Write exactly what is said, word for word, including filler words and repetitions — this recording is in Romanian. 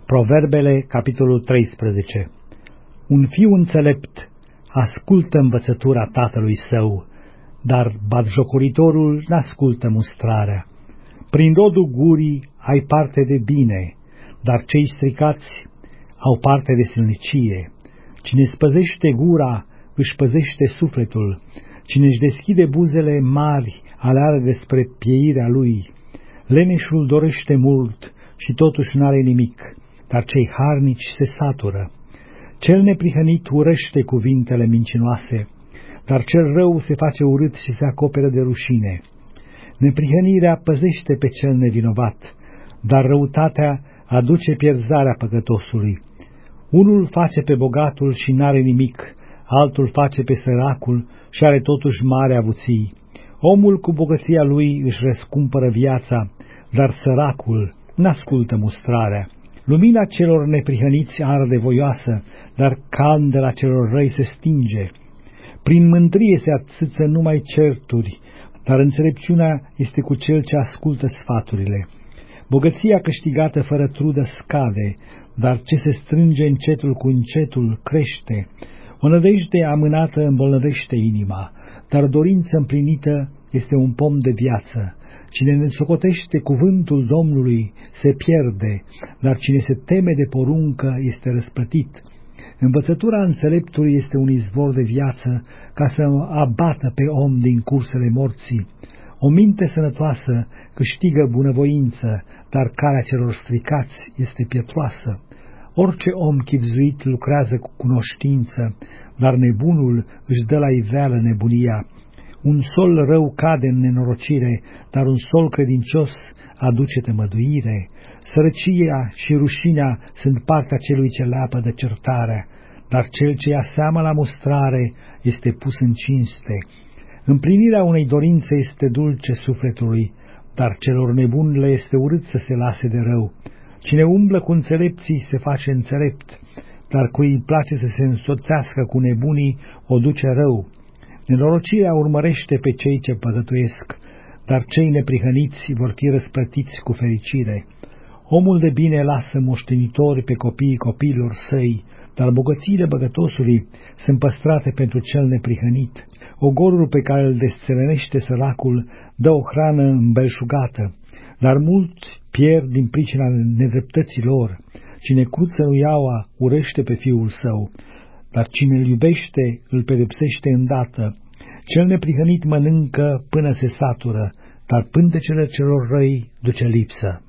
Proverbele, capitolul treisprezece. Un fiu înțelept ascultă învățătura tatălui său, dar batjocoritorul n-ascultă mustrarea. Prin rodul gurii ai parte de bine, dar cei stricați au parte de silnicie. Cine spăzește gura își păzește sufletul, cine își deschide buzele mari aleargă despre pieirea lui. Leneșul dorește mult și totuși n-are nimic, dar cei harnici se satură. Cel neprihănit urăște cuvintele mincinoase, dar cel rău se face urât și se acoperă de rușine. Neprihănirea păzește pe cel nevinovat, dar răutatea aduce pierzarea păcătosului. Unul face pe bogatul și n-are nimic, altul face pe săracul și are totuși mare avuții. Omul cu bogăția lui își răscumpără viața, dar săracul n-ascultă mustrarea. Lumina celor neprihăniți arde voioasă, dar candela celor răi se stinge. Prin mândrie se atâță numai certuri, dar înțelepciunea este cu cel ce ascultă sfaturile. Bogăția câștigată fără trudă scade, dar ce se strânge încetul cu încetul crește. O nădejde amânată îmbolnăvește inima, dar o dorință împlinită este un pom de viață. Cine ne socotește cuvântul Domnului se pierde, dar cine se teme de poruncă este răsplătit. Învățătura înțeleptului este un izvor de viață, ca să abată pe om din cursele morții. O minte sănătoasă câștigă bunăvoință, dar calea celor stricați este pietroasă. Orice om chibzuit lucrează cu cunoștință, dar nebunul își dă la iveală nebunia. Un sol rău cade în nenorocire, dar un sol credincios aduce tămăduire. Sărăcia și rușinea sunt partea celui ce leapă de certarea, dar cel ce ia seama la mustrare este pus în cinste. Împlinirea unei dorințe este dulce sufletului, dar celor nebuni le este urât să se lase de rău. Cine umblă cu înțelepții se face înțelept, dar cui îi place să se însoțească cu nebunii o duce rău. Nenorocirea urmărește pe cei ce păcătuiesc, dar cei neprihăniți vor fi răsplătiți cu fericire. Omul de bine lasă moștenitori pe copiii copiilor săi, dar bogățiile băgătosului sunt păstrate pentru cel neprihănit. Ogorul pe care îl desțelenește săracul dă o hrană îmbelșugată, dar mulți pierd din pricina nedreptății lor. Cine cruță iauă urăște pe fiul său, dar cine îl iubește îl pedepsește îndată. Cel neprihănit mănâncă până se satură, dar pântecele celor răi duce lipsă.